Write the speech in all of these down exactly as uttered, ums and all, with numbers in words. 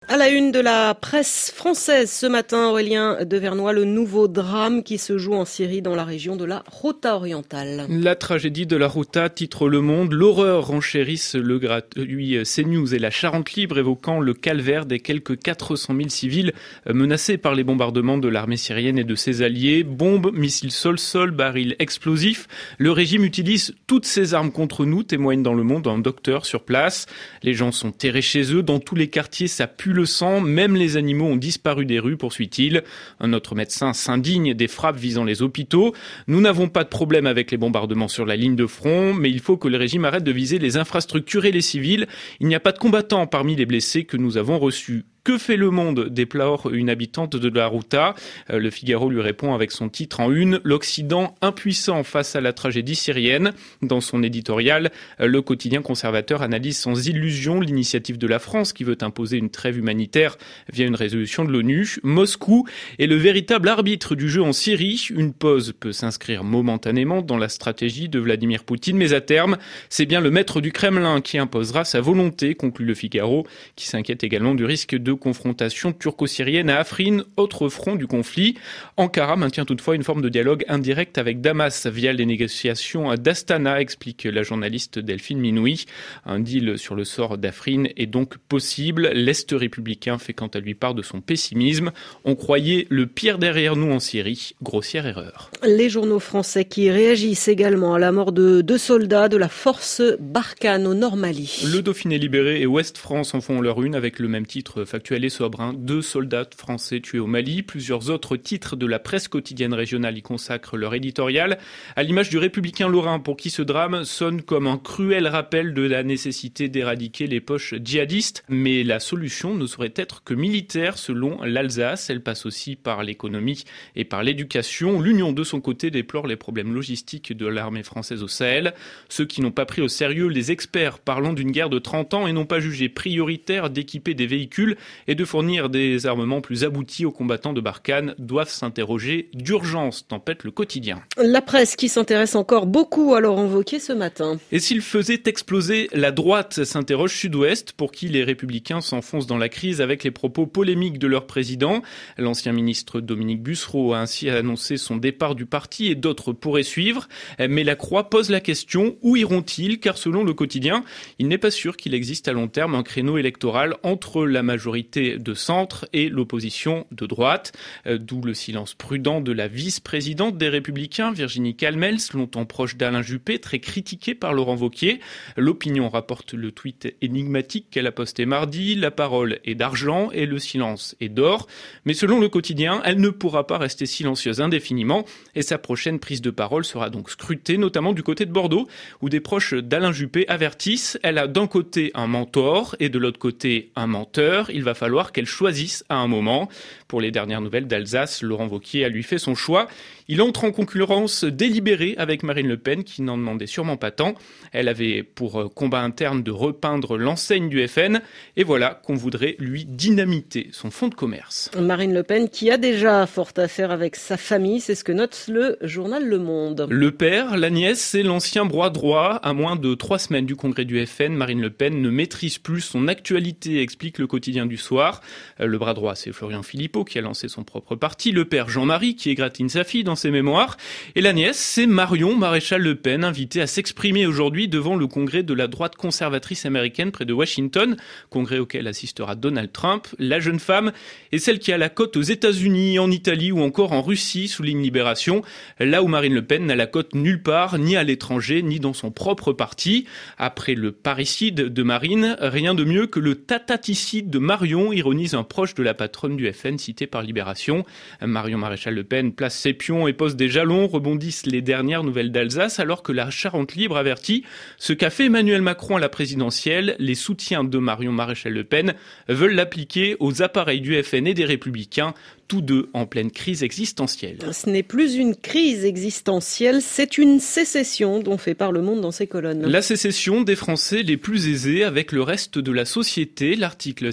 À la une de la presse française ce matin, Aurélien Devernois, le nouveau drame qui se joue en Syrie dans la région de la Ghouta orientale. La tragédie de la Ghouta, titre Le Monde. L'horreur renchérisse le gratuit CNews et la Charente Libre, évoquant le calvaire des quelques quatre cent mille civils menacés par les bombardements de l'armée syrienne et de ses alliés. Bombes, missiles sol-sol, barils explosifs. Le régime utilise toutes ses armes contre nous, témoigne dans Le Monde un docteur sur place. Les gens sont terrés chez eux. Dans tous les quartiers, ça pue le sang. Même les animaux ont disparu des rues, poursuit-il. Un autre médecin s'indigne des frappes visant les hôpitaux. Nous n'avons pas de problème avec les bombardements sur la ligne de front, mais il faut que le régime arrête de viser les infrastructures et les civils. Il n'y a pas de combattants parmi les blessés que nous avons reçus. Que fait le monde, déplore une habitante de la Ghouta. Le Figaro lui répond avec son titre en une, l'Occident impuissant face à la tragédie syrienne. Dans son éditorial, le quotidien conservateur analyse sans illusion l'initiative de la France qui veut imposer une trêve humanitaire via une résolution de l'ONU. Moscou est le véritable arbitre du jeu en Syrie. Une pause peut s'inscrire momentanément dans la stratégie de Vladimir Poutine, mais à terme, c'est bien le maître du Kremlin qui imposera sa volonté, conclut le Figaro, qui s'inquiète également du risque de de confrontation turco-syrienne à Afrin, autre front du conflit. Ankara maintient toutefois une forme de dialogue indirect avec Damas via les négociations d'Astana, explique la journaliste Delphine Minoui. Un deal sur le sort d'Afrin est donc possible. L'Est républicain fait quant à lui part de son pessimisme. On croyait le pire derrière nous en Syrie. Grossière erreur. Les journaux français qui réagissent également à la mort de deux soldats de la force Barkhane au Nord Mali. Le Dauphiné libéré et Ouest France en font leur une avec le même titre factuel et sobre. Hein. Deux soldats français tués au Mali. Plusieurs autres titres de la presse quotidienne régionale y consacrent leur éditorial. À l'image du Républicain Lorrain, pour qui ce drame sonne comme un cruel rappel de la nécessité d'éradiquer les poches djihadistes. Mais la solution ne saurait être que militaire, selon l'Alsace. Elle passe aussi par l'économie et par l'éducation. L'Union, de son côté, déplore les problèmes logistiques de l'armée française au Sahel. Ceux qui n'ont pas pris au sérieux les experts parlant d'une guerre de trente ans et n'ont pas jugé prioritaire d'équiper des véhicules et de fournir des armements plus aboutis aux combattants de Barkhane doivent s'interroger d'urgence, tempête le quotidien. La presse qui s'intéresse encore beaucoup à Laurent Wauquiez ce matin. Et s'il faisait exploser la droite, s'interroge Sud-Ouest, pour qui les Républicains s'enfoncent dans la crise avec les propos polémiques de leur président. L'ancien ministre Dominique Bussereau a ainsi annoncé son départ du parti et d'autres pourraient suivre. Mais la Croix pose la question, où iront-ils? Car selon le quotidien, il n'est pas sûr qu'il existe à long terme un créneau électoral entre la majorité de centre et l'opposition de droite, d'où le silence prudent de la vice-présidente des Républicains, Virginie Calmels, longtemps proche d'Alain Juppé, très critiquée par Laurent Wauquiez. L'Opinion rapporte le tweet énigmatique qu'elle a posté mardi, la parole est d'argent et le silence est d'or, mais selon le quotidien, elle ne pourra pas rester silencieuse indéfiniment et sa prochaine prise de parole sera donc scrutée, notamment du côté de Bordeaux, où des proches d'Alain Juppé avertissent, elle a d'un côté un mentor et de l'autre côté un menteur, il va falloir qu'elle choisisse à un moment. Pour les dernières nouvelles d'Alsace, Laurent Wauquiez a lui fait son choix. Il entre en concurrence délibérée avec Marine Le Pen, qui n'en demandait sûrement pas tant. Elle avait pour combat interne de repeindre l'enseigne du F N. Et voilà qu'on voudrait lui dynamiter son fonds de commerce. Marine Le Pen qui a déjà fort à faire avec sa famille, c'est ce que note le journal Le Monde. Le père, la nièce et l'ancien bras droit. À moins de trois semaines du congrès du F N, Marine Le Pen ne maîtrise plus son actualité, explique le quotidien du soir. Le bras droit, c'est Florian Philippot qui a lancé son propre parti. Le père, Jean-Marie, qui égratigne sa fille dans ses mémoires. Et la nièce, c'est Marion Maréchal Le Pen, invitée à s'exprimer aujourd'hui devant le congrès de la droite conservatrice américaine près de Washington, congrès auquel assistera Donald Trump. La jeune femme est celle qui a la cote aux États-Unis, en Italie ou encore en Russie, souligne Libération, là où Marine Le Pen n'a la cote nulle part, ni à l'étranger, ni dans son propre parti. Après le parricide de Marine, rien de mieux que le tataticide de Marion, ironise un proche de la patronne du F N cité par Libération. Marion Maréchal Le Pen place ses pions et pose des jalons, rebondissent les dernières nouvelles d'Alsace, alors que la Charente Libre avertit ce qu'a fait Emmanuel Macron à la présidentielle. Les soutiens de Marion Maréchal Le Pen veulent l'appliquer aux appareils du F N et des Républicains, tous deux en pleine crise existentielle. Ce n'est plus une crise existentielle, c'est une sécession dont fait part Le Monde dans ses colonnes. La sécession des Français les plus aisés avec le reste de la société. L'article s'appuie sur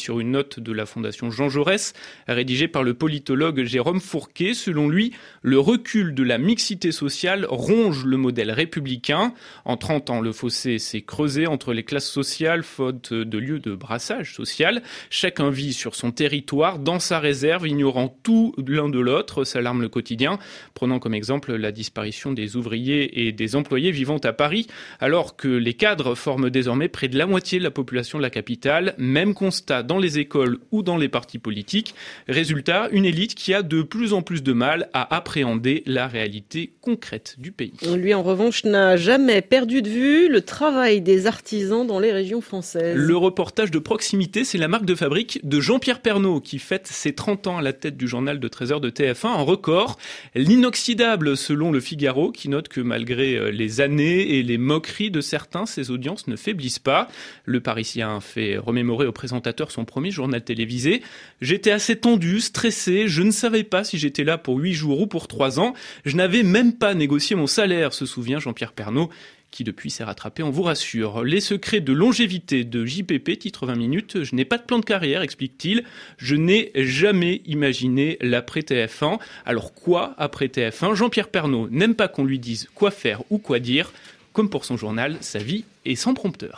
sur une note de la Fondation Jean Jaurès, rédigée par le politologue Jérôme Fourquet. Selon lui, le recul de la mixité sociale ronge le modèle républicain. En trente ans, le fossé s'est creusé entre les classes sociales, faute de lieu de brassage social. Chacun vit sur son territoire, dans sa réserve, ignorant tout l'un de l'autre, s'alarme le quotidien, prenant comme exemple la disparition des ouvriers et des employés vivant à Paris, alors que les cadres forment désormais près de la moitié de la population de la capitale. Même constat dans les écoles ou dans les partis politiques. Résultat, une élite qui a de plus en plus de mal à appréhender la réalité concrète du pays. Lui, en revanche, n'a jamais perdu de vue le travail des artisans dans les régions françaises. Le reportage de proximité, c'est la marque de fabrique de Jean-Pierre Pernaut qui fête ses trente ans à la tête du journal de treize heures de T F un, un record. L'inoxydable selon le Figaro qui note que malgré les années et les moqueries de certains, ses audiences ne faiblissent pas. Le Parisien fait remémorer au présentateur son premier journal télévisé. J'étais assez tendu, stressé, je ne savais pas si j'étais là pour huit jours ou pour trois ans. Je n'avais même pas négocié mon salaire, se souvient Jean-Pierre Pernaut, qui depuis s'est rattrapé, on vous rassure. Les secrets de longévité de J P P, titre vingt minutes. Je n'ai pas de plan de carrière, explique-t-il. Je n'ai jamais imaginé l'après T F un. Alors quoi après T F un? Jean-Pierre Pernaut n'aime pas qu'on lui dise quoi faire ou quoi dire. Comme pour son journal, sa vie est sans prompteur.